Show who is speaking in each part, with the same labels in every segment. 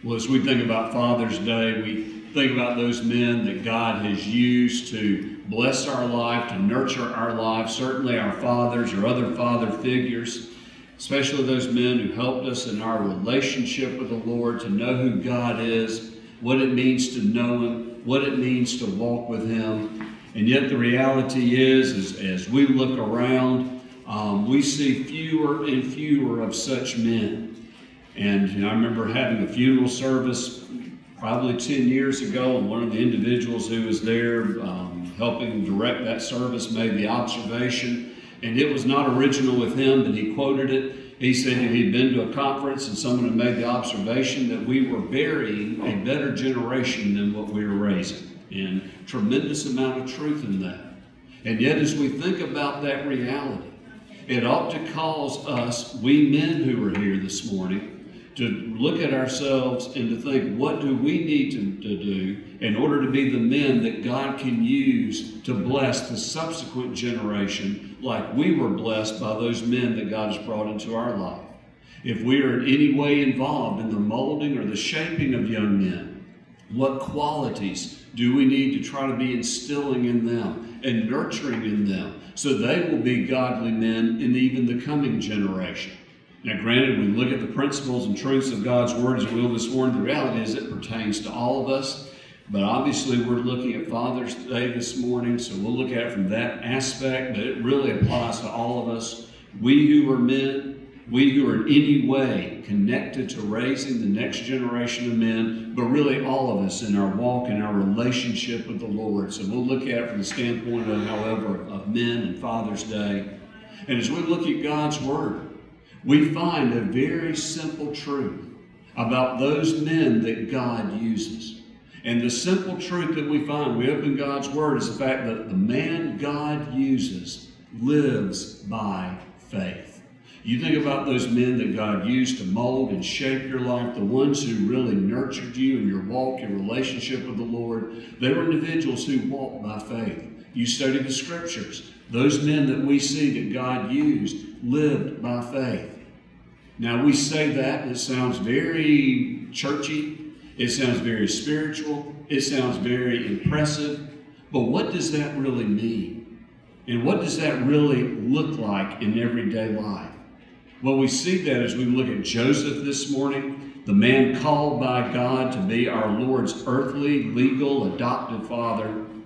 Speaker 1: Well, as we think about Father's Day, we think about those men that God has used to bless our life, to nurture our life, certainly our fathers or other father figures, especially those men who helped us in our relationship with the Lord, to know who God is, what it means to know Him, what it means to walk with Him. And yet the reality is as we look around, we see fewer and fewer of such men. And I remember having a funeral service probably 10 years ago, and one of the individuals who was there helping direct that service made the observation, and it was not original with him, but he quoted it. He said he'd been to a conference and someone had made the observation that we were burying a better generation than what we were raising. And tremendous amount of truth in that. And yet as we think about that reality, it ought to cause us, we men who are here this morning, to look at ourselves and to think, what do we need to do in order to be the men that God can use to bless the subsequent generation like we were blessed by those men that God has brought into our life? If we are in any way involved in the molding or the shaping of young men, what qualities do we need to try to be instilling in them and nurturing in them so they will be godly men in even the coming generation? Now, granted, we look at the principles and truths of God's Word as we will this morning. The reality is it pertains to all of us. But obviously, we're looking at Father's Day this morning, so we'll look at it from that aspect. But it really applies to all of us. We who are men, we who are in any way connected to raising the next generation of men, but really all of us in our walk and our relationship with the Lord. So we'll look at it from the standpoint of, however, of men and Father's Day. And as we look at God's Word, we find a very simple truth about those men that God uses. And the simple truth that we find, we open God's Word, is the fact that the man God uses lives by faith. You think about those men that God used to mold and shape your life, the ones who really nurtured you in your walk, your relationship with the Lord. They were individuals who walked by faith. You study the Scriptures. Those men that we see that God used lived by faith. Now we say that, and it sounds very churchy, it sounds very spiritual, it sounds very impressive, but what does that really mean? And what does that really look like in everyday life? Well, we see that as we look at Joseph this morning, the man called by God to be our Lord's earthly, legal, adopted father.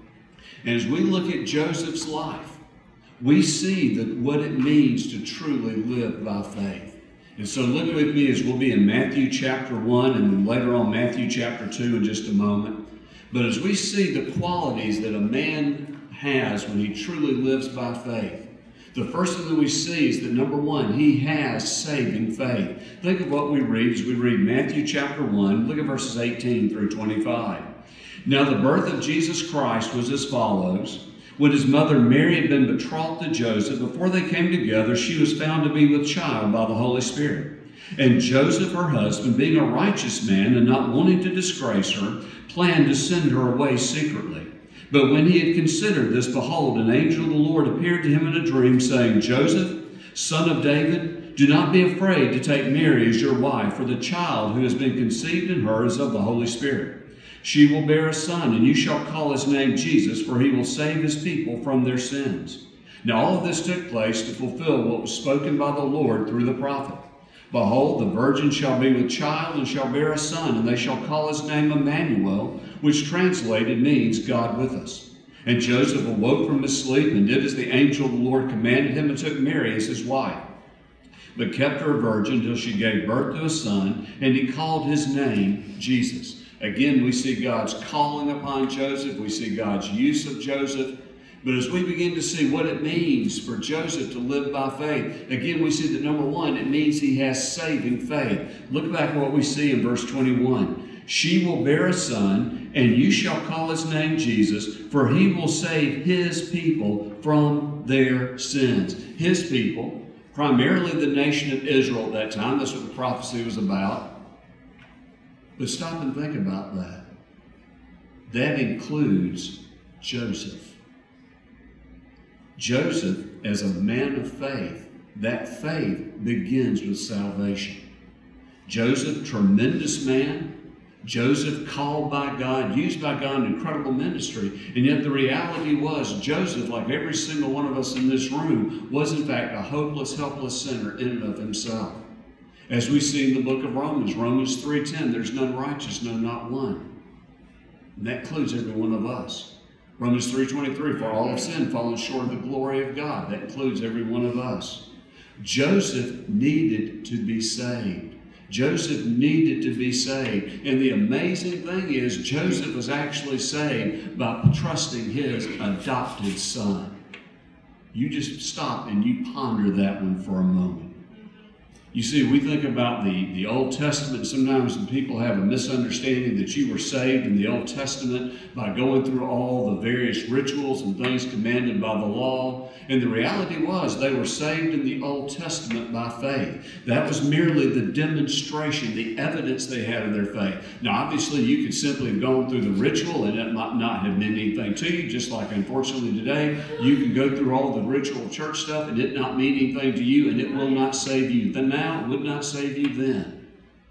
Speaker 1: And as we look at Joseph's life, we see that what it means to truly live by faith. And so look with me as we'll be in Matthew chapter 1 and then later on Matthew chapter 2 in just a moment. But as we see the qualities that a man has when he truly lives by faith, the first thing that we see is that, number one, he has saving faith. Think of what we read as we read Matthew chapter 1. Look at verses 18 through 25. Now the birth of Jesus Christ was as follows. When his mother Mary had been betrothed to Joseph, before they came together, she was found to be with child by the Holy Spirit. And Joseph, her husband, being a righteous man and not wanting to disgrace her, planned to send her away secretly. But when he had considered this, behold, an angel of the Lord appeared to him in a dream, saying, Joseph, son of David, do not be afraid to take Mary as your wife, for the child who has been conceived in her is of the Holy Spirit. She will bear a son, and you shall call his name Jesus, for he will save his people from their sins. Now all of this took place to fulfill what was spoken by the Lord through the prophet. Behold, the virgin shall be with child and shall bear a son, and they shall call his name Emmanuel, which translated means God with us. And Joseph awoke from his sleep and did as the angel of the Lord commanded him and took Mary as his wife, but kept her a virgin till she gave birth to a son, and he called his name Jesus. Again, we see God's calling upon Joseph. We see God's use of Joseph. But as we begin to see what it means for Joseph to live by faith, again, we see that number one, it means he has saving faith. Look back at what we see in verse 21. She will bear a son, and you shall call his name Jesus, for he will save his people from their sins. His people, primarily the nation of Israel at that time. That's what the prophecy was about. But stop and think about that. That includes Joseph. Joseph, as a man of faith, that faith begins with salvation. Joseph, tremendous man, Joseph, called by God, used by God in incredible ministry. And yet the reality was Joseph, like every single one of us in this room, was in fact a hopeless, helpless sinner in and of himself. As we see in the book of Romans 3:10, there's none righteous, no, not one. And that includes every one of us. Romans 3:23, for all have sinned, fallen short of the glory of God. That includes every one of us. Joseph needed to be saved. Joseph needed to be saved. And the amazing thing is, Joseph was actually saved by trusting his adopted son. You just stop and you ponder that one for a moment. You see, we think about the Old Testament. Sometimes people have a misunderstanding that you were saved in the Old Testament by going through all the various rituals and things commanded by the law. And the reality was they were saved in the Old Testament by faith. That was merely the demonstration, the evidence they had of their faith. Now, obviously, you could simply have gone through the ritual and it might not have meant anything to you, just like, unfortunately, today, you can go through all the ritual church stuff and it not mean anything to you, and it will not save you. Now, it would not save you then.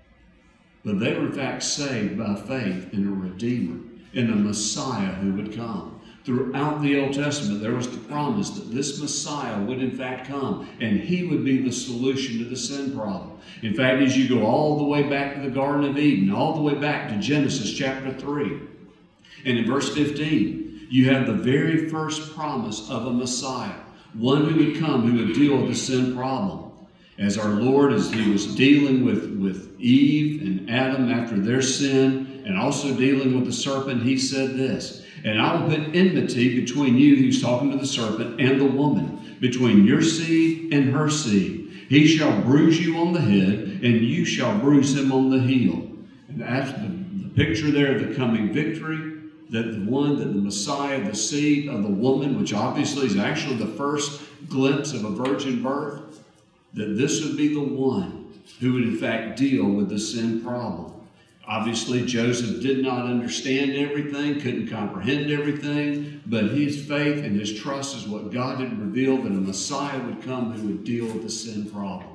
Speaker 1: But they were, in fact, saved by faith in a Redeemer, in a Messiah who would come. Throughout the Old Testament, there was the promise that this Messiah would in fact come, and he would be the solution to the sin problem. In fact, as you go all the way back to the Garden of Eden, all the way back to Genesis chapter 3, and in verse 15, you have the very first promise of a Messiah, one who would come, who would deal with the sin problem. As our Lord, as he was dealing with Eve and Adam after their sin, and also dealing with the serpent, he said this, and I will put enmity between you, he's talking to the serpent, and the woman, between your seed and her seed. He shall bruise you on the head, and you shall bruise him on the heel. And that's the picture there of the coming victory, that the Messiah, the seed of the woman, which obviously is actually the first glimpse of a virgin birth, that this would be the one who would in fact deal with the sin problem. Obviously, Joseph did not understand everything, couldn't comprehend everything, but his faith and his trust is what God had revealed, that a Messiah would come who would deal with the sin problem.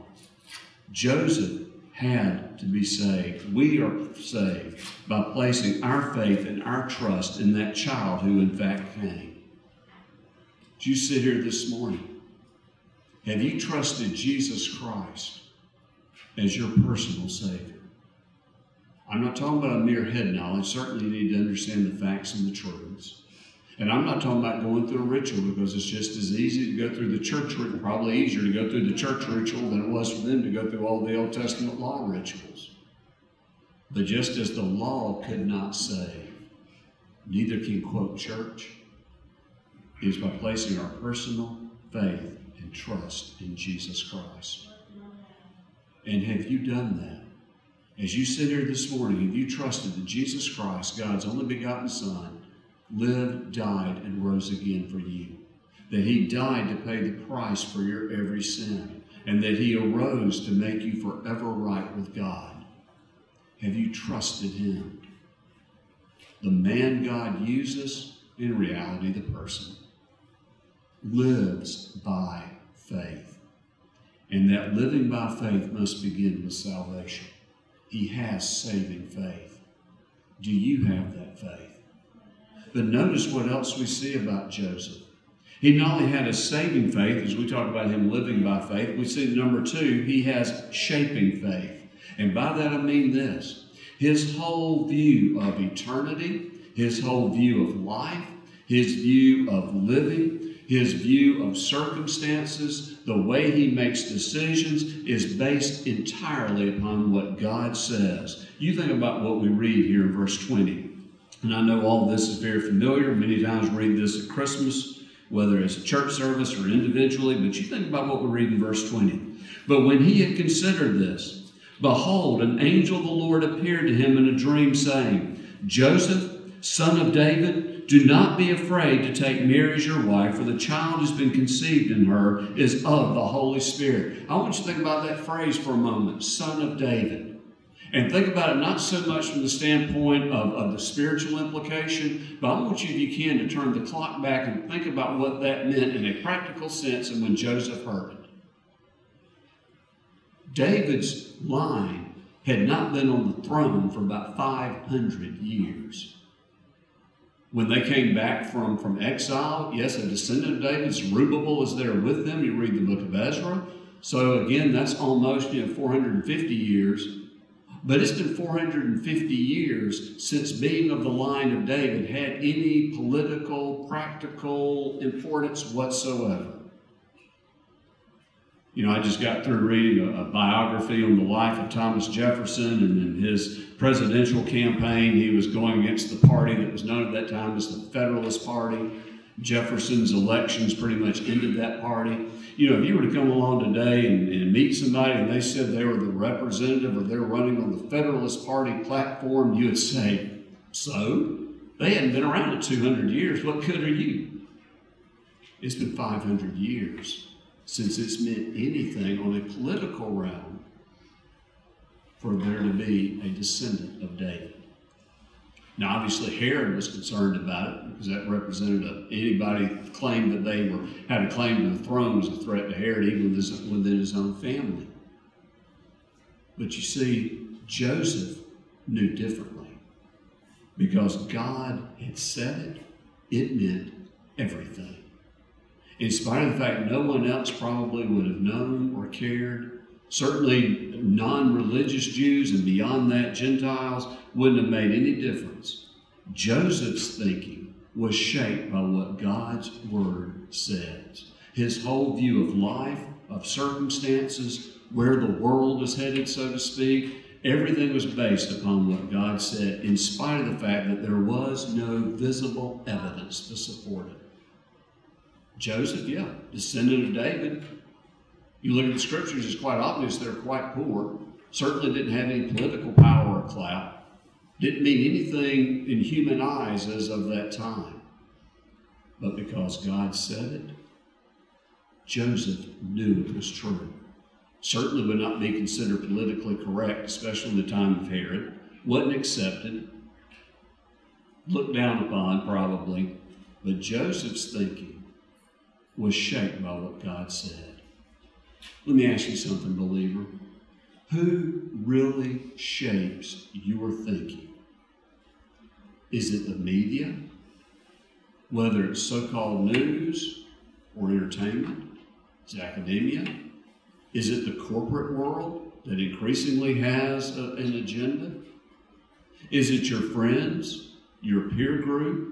Speaker 1: Joseph had to be saved. We are saved by placing our faith and our trust in that child who in fact came. As you sit here this morning, have you trusted Jesus Christ as your personal Savior? I'm not talking about a mere head knowledge. Certainly you need to understand the facts and the truths. And I'm not talking about going through a ritual, because it's just as easy to go through the church ritual, probably easier to go through the church ritual than it was for them to go through all the Old Testament law rituals. But just as the law could not save, neither can, quote, church, is by placing our personal faith and trust in Jesus Christ. And have you done that? As you sit here this morning, have you trusted that Jesus Christ, God's only begotten Son, lived, died, and rose again for you? That he died to pay the price for your every sin, and that he arose to make you forever right with God. Have you trusted him? The man God uses, in reality the person, lives by faith. And that living by faith must begin with salvation. He has saving faith. Do you have that faith? But notice what else we see about Joseph. He not only had a saving faith, as we talk about him living by faith, we see number two, he has shaping faith. And by that I mean this. His whole view of eternity, his whole view of life, his view of living, his view of circumstances, the way he makes decisions is based entirely upon what God says. You think about what we read here in verse 20. And I know all this is very familiar. Many times we read this at Christmas, whether it's a church service or individually, but you think about what we read in verse 20. But when he had considered this, behold, an angel of the Lord appeared to him in a dream, saying, Joseph, son of David, do not be afraid to take Mary as your wife, for the child who's been conceived in her is of the Holy Spirit. I want you to think about that phrase for a moment, son of David. And think about it not so much from the standpoint of the spiritual implication, but I want you, if you can, to turn the clock back and think about what that meant in a practical sense and when Joseph heard it. David's line had not been on the throne for about 500 years. When they came back from exile, yes, a descendant of David, Zerubbabel, is there with them. You read the book of Ezra. So again, that's almost 450 years. But it's been 450 years since being of the line of David had any political, practical importance whatsoever. I just got through reading a biography on the life of Thomas Jefferson, and in his presidential campaign, he was going against the party that was known at that time as the Federalist Party. Jefferson's elections pretty much ended that party. If you were to come along today and meet somebody and they said they were the representative or they're running on the Federalist Party platform, you would say, so? They hadn't been around in 200 years. What good are you? It's been 500 years since it's meant anything on a political realm for there to be a descendant of David. Now, obviously, Herod was concerned about it because that represented anybody claimed that they had a claim to the throne was a threat to Herod, even within his own family. But you see, Joseph knew differently because God had said it meant everything. In spite of the fact no one else probably would have known or cared, certainly non-religious Jews and beyond that Gentiles wouldn't have made any difference. Joseph's thinking was shaped by what God's word says. His whole view of life, of circumstances, where the world is headed, so to speak, everything was based upon what God said, in spite of the fact that there was no visible evidence to support it. Joseph, descendant of David. You look at the scriptures, it's quite obvious they're quite poor. Certainly didn't have any political power or clout. Didn't mean anything in human eyes as of that time. But because God said it, Joseph knew it was true. Certainly would not be considered politically correct, especially in the time of Herod. Wasn't accepted. Looked down upon, probably. But Joseph's thinking was shaped by what God said. Let me ask you something, believer. Who really shapes your thinking? Is it the media? Whether it's so-called news or entertainment? Is it academia? Is it the corporate world that increasingly has an agenda? Is it your friends, your peer group?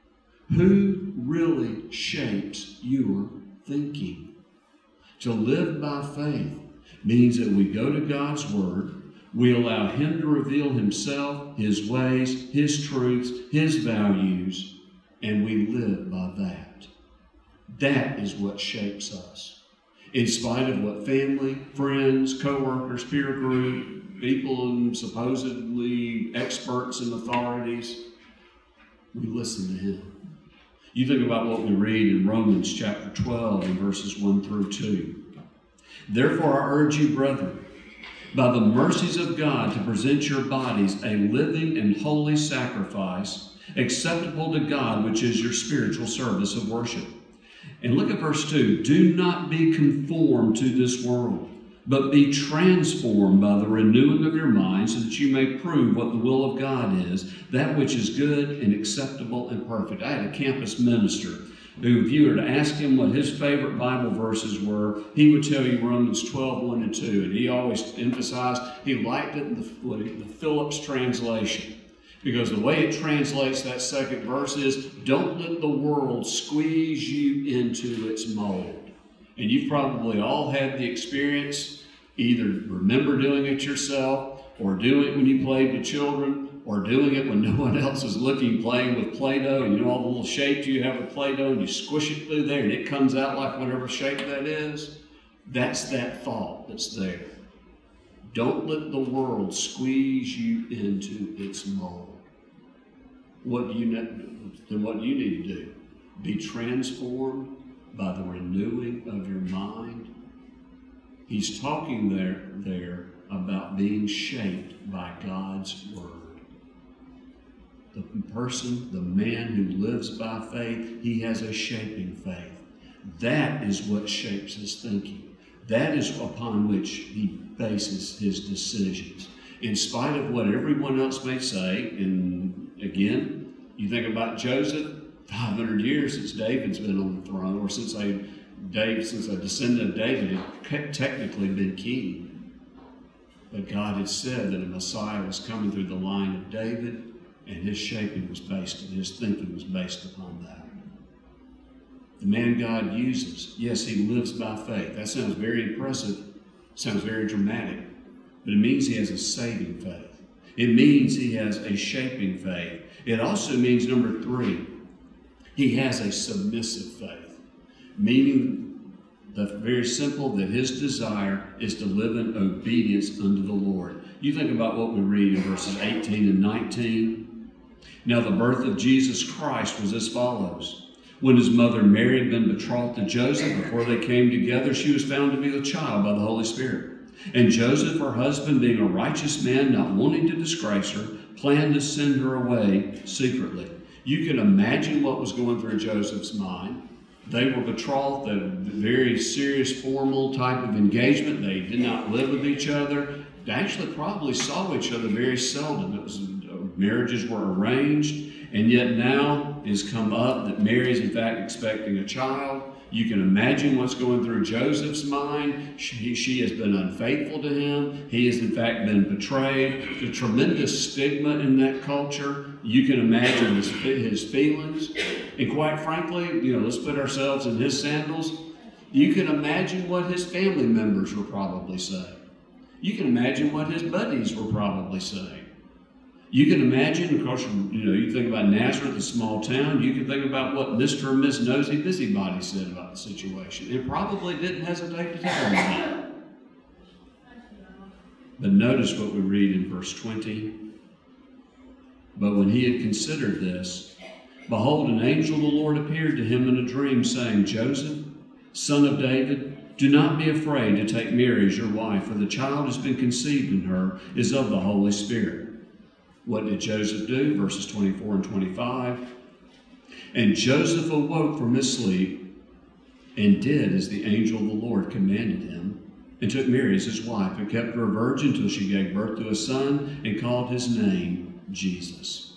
Speaker 1: Who really shapes your thinking? To live by faith means that we go to God's Word, we allow Him to reveal Himself, His ways, His truths, His values, and we live by that. That is what shapes us. In spite of what family, friends, co-workers, peer group, people and supposedly experts and authorities, we listen to Him. You think about what we read in Romans chapter 12 and verses 1 through 2. Therefore I urge you, brethren, by the mercies of God, to present your bodies a living and holy sacrifice, acceptable to God, which is your spiritual service of worship. And look at verse 2. Do not be conformed to this world, but be transformed by the renewing of your mind, so that you may prove what the will of God is, that which is good and acceptable and perfect. I had a campus minister who, if you were to ask him what his favorite Bible verses were, he would tell you Romans 12, 1 and 2. And he always emphasized he liked it in the Phillips translation, because the way it translates that second verse is, don't let the world squeeze you into its mold. And you've probably all had the experience, either remember doing it yourself, or doing it when you played with children, or doing it when no one else is looking, playing with Play-Doh, and all the little shapes you have with Play-Doh, and you squish it through there, and it comes out like whatever shape that is. That's that thought that's there. Don't let the world squeeze you into its mold. What do you need to do? Be transformed by the renewing of your mind. He's talking there about being shaped by God's Word. The person, the man who lives by faith, he has a shaping faith. That is what shapes his thinking. That is upon which he bases his decisions. in spite of what everyone else may say. And again, you think about Joseph, 500 years since David's been on the throne, or since a descendant of David had technically been king. But God had said that a Messiah was coming through the line of David, and his shaping was based, his thinking was based upon that. The man God uses, yes, he lives by faith. That sounds very impressive, sounds very dramatic, but it means he has a saving faith. It means he has a shaping faith. It also means, number 3, he has a submissive faith, meaning very simple, that his desire is to live in obedience unto the Lord. You think about what we read in verses 18 and 19. Now the birth of Jesus Christ was as follows. When his mother Mary had been betrothed to Joseph, before they came together, she was found to be with child by the Holy Spirit. And Joseph, her husband, being a righteous man, not wanting to disgrace her, planned to send her away secretly. You can imagine what was going through Joseph's mind. They were betrothed, a very serious, formal type of engagement. They did not live with each other. They actually probably saw each other very seldom. Marriages were arranged. And yet now it's come up that Mary is in fact expecting a child. You can imagine what's going through Joseph's mind. She has been unfaithful to him. He has in fact been betrayed. The tremendous stigma in that culture. You can imagine his feelings. And quite frankly, let's put ourselves in his sandals. You can imagine what his family members were probably saying. You can imagine what his buddies were probably saying. You can imagine, of course, you think about Nazareth, a small town, you can think about what Mr. and Miss Nosy Busybody said about the situation. It probably didn't hesitate to tell them that. But notice what we read in verse 20. But when he had considered this, behold, an angel of the Lord appeared to him in a dream, saying, Joseph, son of David, do not be afraid to take Mary as your wife, for the child has been conceived in her is of the Holy Spirit. What did Joseph do? Verses 24 and 25. And Joseph awoke from his sleep and did as the angel of the Lord commanded him, and took Mary as his wife, and kept her a virgin till she gave birth to a son, and called his name Jesus.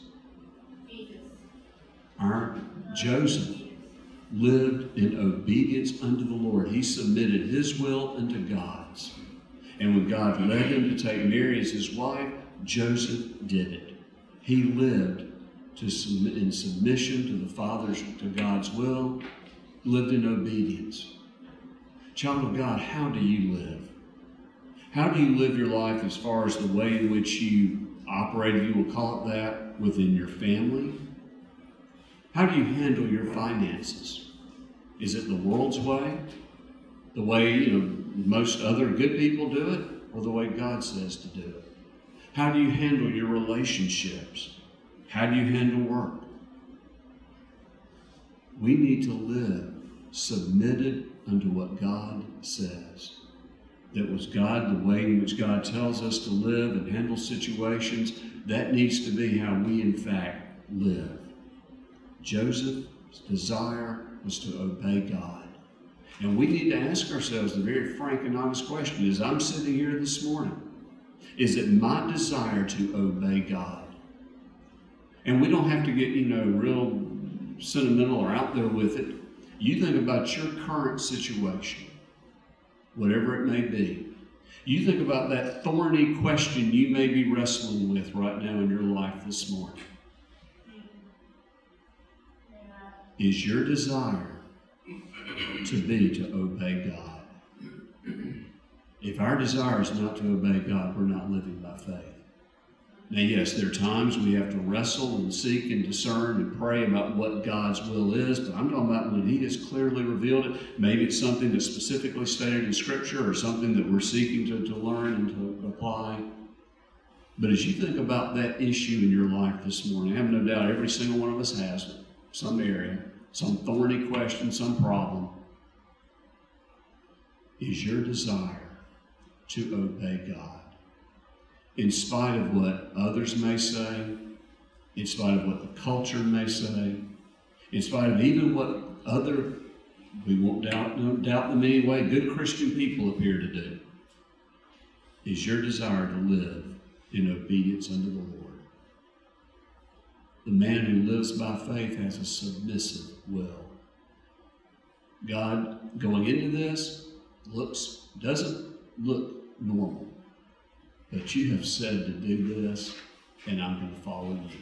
Speaker 1: Our Joseph lived in obedience unto the Lord. He submitted his will unto God's. And when God led him to take Mary as his wife, Joseph did it. He lived in submission to God's will, lived in obedience. Child of God, how do you live? How do you live your life as far as the way in which you operate, if you will call it that, within your family? How do you handle your finances? Is it the world's way? The way most other good people do it? Or the way God says to do it? How do you handle your relationships? How do you handle work? We need to live submitted unto what God says. That was God, the way in which God tells us to live and handle situations. That needs to be how we in fact live. Joseph's desire was to obey God. And we need to ask ourselves the very frank and honest question, as I'm sitting here this morning, is it my desire to obey God? And we don't have to get, real sentimental or out there with it. You think about your current situation, whatever it may be. You think about that thorny question you may be wrestling with right now in your life this morning. Is your desire to obey God? If our desire is not to obey God, we're not living by faith. Now, yes, there are times we have to wrestle and seek and discern and pray about what God's will is, but I'm talking about when He has clearly revealed it. Maybe it's something that's specifically stated in Scripture or something that we're seeking to learn and to apply. But as you think about that issue in your life this morning, I have no doubt every single one of us has some area, some thorny question, some problem. Is your desire to obey God? In spite of what others may say, in spite of what the culture may say, in spite of even what we won't doubt them anyway, good Christian people appear to do, is your desire to live in obedience unto the Lord. The man who lives by faith has a submissive will. God, going into this, doesn't look normal. But you have said to do this, and I'm going to follow you.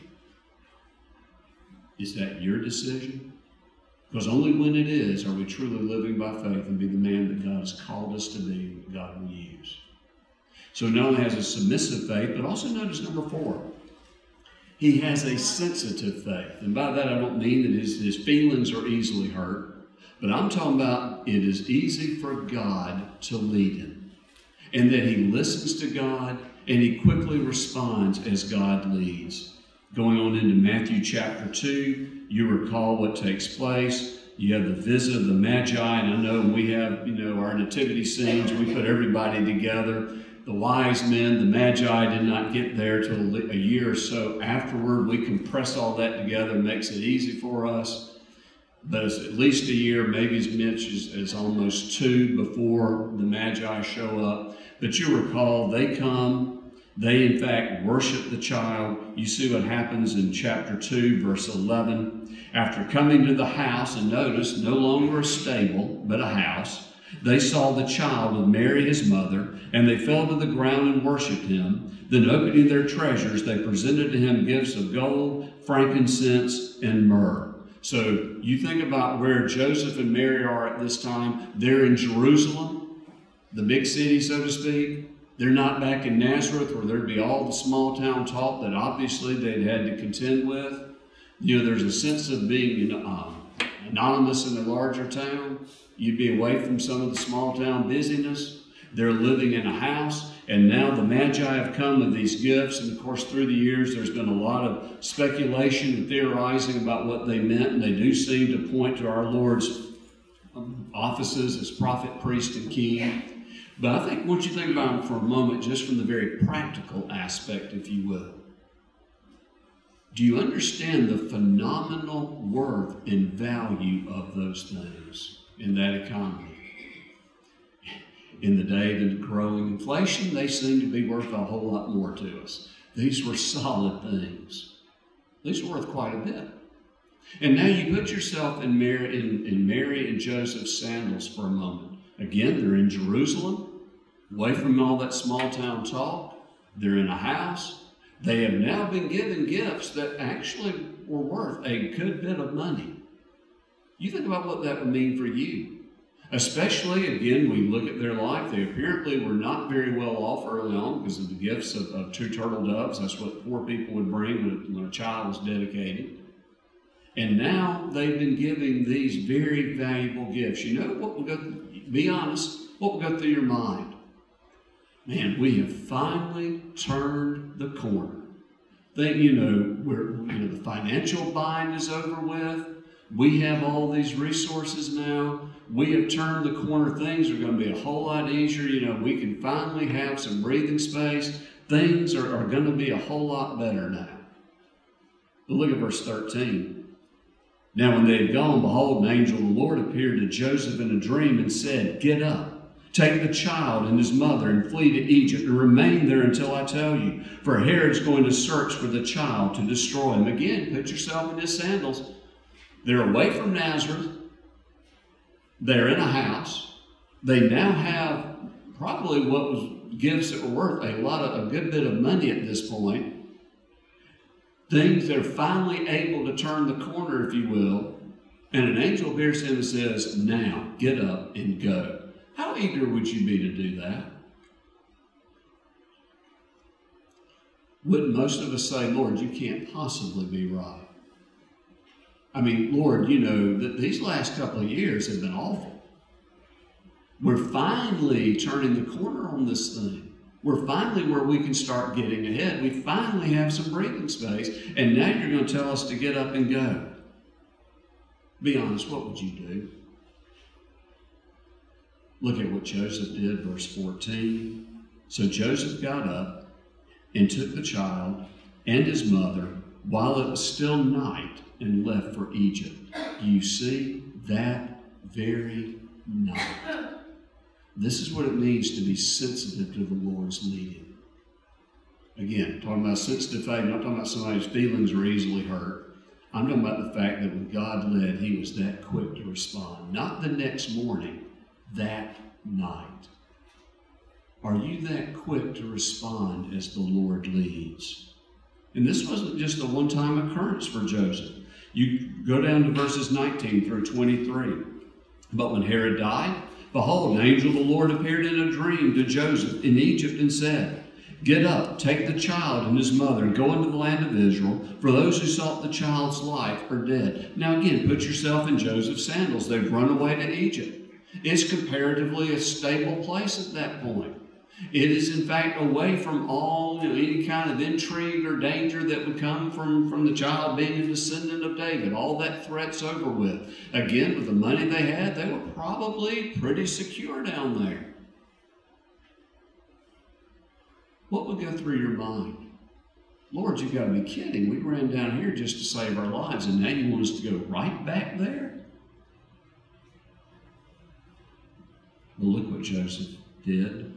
Speaker 1: Is that your decision? Because only when it is are we truly living by faith and be the man that God has called us to be, that God will use. So not only has a submissive faith, but also notice number 4. He has a sensitive faith. And by that I don't mean that his feelings are easily hurt, but I'm talking about it is easy for God to lead him. And that he listens to God and he quickly responds as God leads. Going on into Matthew chapter 2, you recall what takes place. You have the visit of the Magi, and I know when we have, our nativity scenes, we put everybody together. The wise men, the Magi, did not get there till a year or so afterward. We compress all that together, makes it easy for us. But it's at least a year, maybe as much as almost 2 before the Magi show up. But you recall, they come. They, in fact, worship the child. You see what happens in chapter 2, verse 11. After coming to the house, and notice, no longer a stable, but a house, they saw the child with Mary, his mother, and they fell to the ground and worshipped him. Then, opening their treasures, they presented to him gifts of gold, frankincense, and myrrh. So you think about where Joseph and Mary are at this time. They're in Jerusalem, the big city, so to speak. They're not back in Nazareth where there'd be all the small town talk that obviously they'd had to contend with. There's a sense of being anonymous in a larger town. You'd be away from some of the small town busyness. They're living in a house, and now the Magi have come with these gifts. And of course, through the years, there's been a lot of speculation and theorizing about what they meant, and they do seem to point to our Lord's offices as prophet, priest, and king. But I think once you think about it for a moment, just from the very practical aspect, if you will, do you understand the phenomenal worth and value of those things in that economy? In the day of growing inflation, they seem to be worth a whole lot more to us. These were solid things. These were worth quite a bit. And now you put yourself in Mary and Joseph's sandals for a moment. Again, they're in Jerusalem, away from all that small town talk. They're in a house. They have now been given gifts that actually were worth a good bit of money. You think about what that would mean for you. Especially, again, we look at their life. They apparently were not very well off early on because of the gifts of 2 turtle doves. That's what poor people would bring when a child was dedicated. And now they've been giving these very valuable gifts. You know what will go, be honest, what will go through your mind? Man, we have finally turned the corner. The financial bind is over with. We have all these resources now. We have turned the corner. Things are going to be a whole lot easier. We can finally have some breathing space. Things are going to be a whole lot better now. But look at verse 13. Now when they had gone, behold, an angel of the Lord appeared to Joseph in a dream and said, "Get up, take the child and his mother and flee to Egypt and remain there until I tell you. For Herod's going to search for the child to destroy him." Again, put yourself in his sandals. They're away from Nazareth. They're in a house. They now have probably what was gifts that were worth a good bit of money at this point. Things they're finally able to turn the corner, if you will. And an angel appears to him and says, "Now, get up and go." How eager would you be to do that? Wouldn't most of us say, "Lord, you can't possibly be right"? I mean, Lord, that these last couple of years have been awful. We're finally turning the corner on this thing. We're finally where we can start getting ahead. We finally have some breathing space. And now you're going to tell us to get up and go. Be honest, what would you do? Look at what Joseph did, verse 14. So Joseph got up and took the child and his mother while it was still night and left for Egypt. Do you see? That very night. This is what it means to be sensitive to the Lord's leading. Again, talking about sensitive faith, I'm not talking about somebody whose feelings are easily hurt. I'm talking about the fact that when God led, he was that quick to respond. Not the next morning, that night. Are you that quick to respond as the Lord leads? And this wasn't just a one-time occurrence for Joseph. You go down to verses 19 through 23. But when Herod died, behold, an angel of the Lord appeared in a dream to Joseph in Egypt and said, Get up, take the child and his mother, and go into the land of Israel, for those who sought the child's life are dead. Now again, put yourself in Joseph's sandals. They've run away to Egypt. It's comparatively a stable place at that point. It is, in fact, away from all any kind of intrigue or danger that would come from the child being a descendant of David. All that threat's over with. Again, with the money they had, they were probably pretty secure down there. What would go through your mind? Lord, you've got to be kidding. We ran down here just to save our lives, and now you want us to go right back there? Well, look what Joseph did.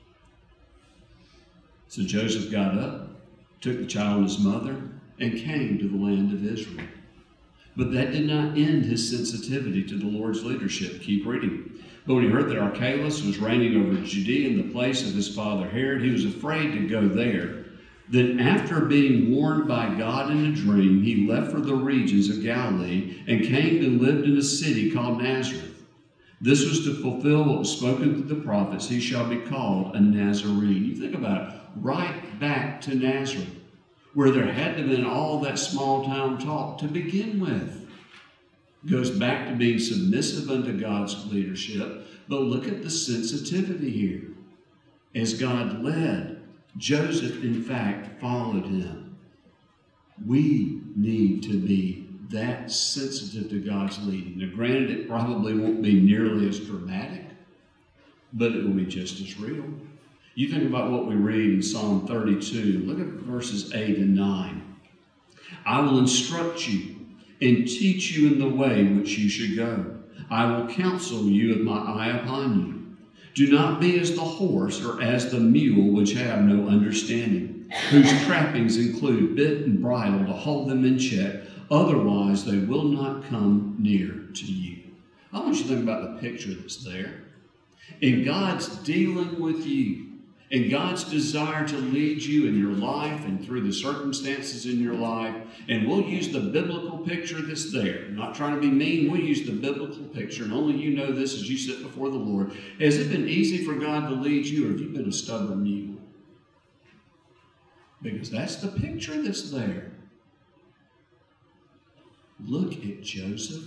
Speaker 1: So Joseph got up, took the child and his mother, and came to the land of Israel. But that did not end his sensitivity to the Lord's leadership. Keep reading. But when he heard that Archelaus was reigning over Judea in the place of his father Herod, he was afraid to go there. Then after being warned by God in a dream, he left for the regions of Galilee and came and lived in a city called Nazareth. This was to fulfill what was spoken through the prophets, he shall be called a Nazarene. You think about it, right back to Nazareth, where there had to have been all that small town talk to begin with. Goes back to being submissive unto God's leadership, but look at the sensitivity here. As God led, Joseph, in fact, followed him. We need to be that sensitive to God's leading. Now, granted, it probably won't be nearly as dramatic, but it will be just as real. You think about what we read in Psalm 32. Look at verses 8 and 9. I will instruct you and teach you in the way which you should go. I will counsel you with my eye upon you. Do not be as the horse or as the mule which have no understanding, whose trappings include bit and bridle to hold them in check. Otherwise, they will not come near to you. I want you to think about the picture that's there. And God's dealing with you. And God's desire to lead you in your life and through the circumstances in your life. And we'll use the biblical picture that's there. I'm not trying to be mean. We'll use the biblical picture. And only you know this as you sit before the Lord. Has it been easy for God to lead you, or have you been a stubborn mule? Because that's the picture that's there. Look at Joseph.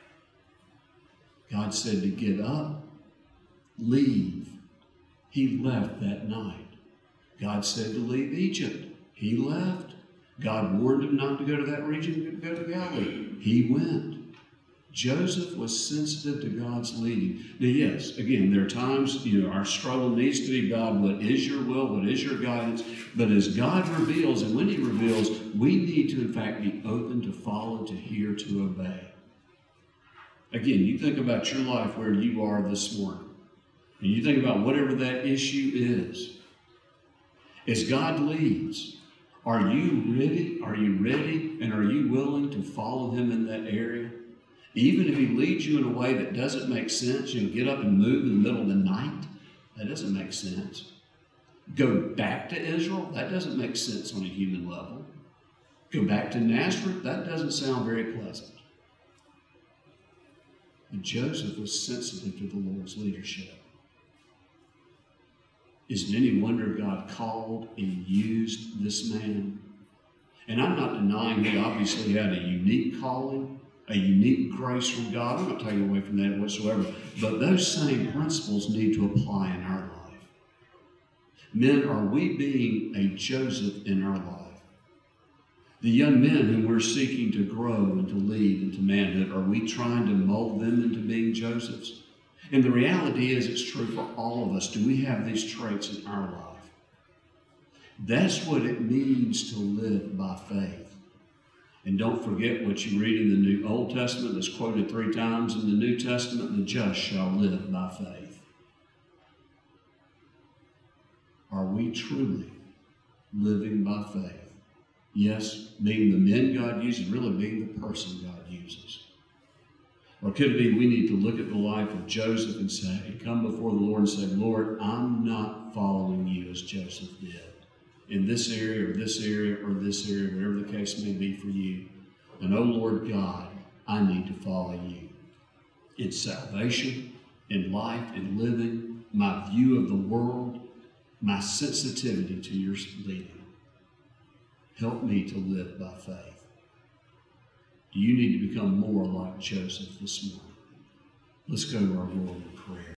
Speaker 1: God said to get up, leave. He left that night. God said to leave Egypt. He left. God warned him not to go to that region, to go to Galilee. He went. Joseph was sensitive to God's leading. Now, yes, again, there are times, our struggle needs to be, God, what is your will? What is your guidance? But as God reveals, and when he reveals, we need to, in fact, be open to follow, to hear, to obey. Again, you think about your life where you are this morning. And you think about whatever that issue is. As God leads, are you ready? Are you ready? And are you willing to follow him in that area? Even if he leads you in a way that doesn't make sense, get up and move in the middle of the night, that doesn't make sense. Go back to Israel, that doesn't make sense on a human level. Go back to Nazareth, that doesn't sound very pleasant. And Joseph was sensitive to the Lord's leadership. Is it any wonder God called and used this man? And I'm not denying he obviously had a unique calling, a unique grace from God. I'm not taking away from that whatsoever. But those same principles need to apply in our life. Men, are we being a Joseph in our life? The young men whom we're seeking to grow and to lead into manhood, are we trying to mold them into being Josephs? And the reality is, it's true for all of us. Do we have these traits in our life? That's what it means to live by faith. And don't forget what you read in the New Old Testament that's quoted 3 times in the New Testament: the just shall live by faith. Are we truly living by faith. Yes, being the men God uses, really being the person God uses. Or could it be we need to look at the life of Joseph and say, come before the Lord and say, Lord, I'm not following you as Joseph did in this area or this area or this area, whatever the case may be for you. And oh Lord God, I need to follow you in salvation, in life, in living, my view of the world, my sensitivity to your leading. Help me to live by faith. Do you need to become more like Joseph this morning? Let's go to our Lord in prayer.